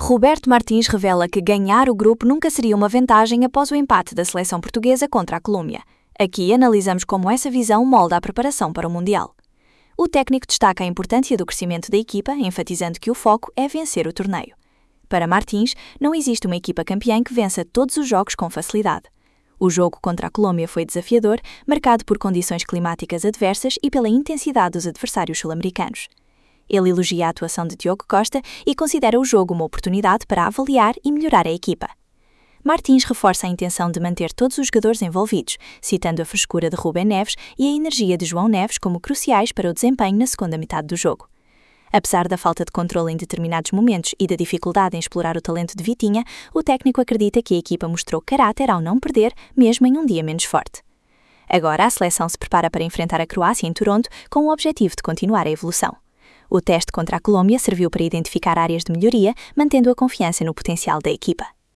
Roberto Martins revela que ganhar o grupo nunca seria uma vantagem após o empate da seleção portuguesa contra a Colômbia. Aqui analisamos como essa visão molda a preparação para o Mundial. O técnico destaca a importância do crescimento da equipa, enfatizando que o foco é vencer o torneio. Para Martins, não existe uma equipa campeã que vença todos os jogos com facilidade. O jogo contra a Colômbia foi desafiador, marcado por condições climáticas adversas e pela intensidade dos adversários sul-americanos. Ele elogia a atuação de Diogo Costa e considera o jogo uma oportunidade para avaliar e melhorar a equipa. Martins reforça a intenção de manter todos os jogadores envolvidos, citando a frescura de Rubem Neves e a energia de João Neves como cruciais para o desempenho na segunda metade do jogo. Apesar da falta de controle em determinados momentos e da dificuldade em explorar o talento de Vitinha, o técnico acredita que a equipa mostrou caráter ao não perder, mesmo em um dia menos forte. Agora a seleção se prepara para enfrentar a Croácia em Toronto com o objetivo de continuar a evolução. O teste contra a Colômbia serviu para identificar áreas de melhoria, mantendo a confiança no potencial da equipa.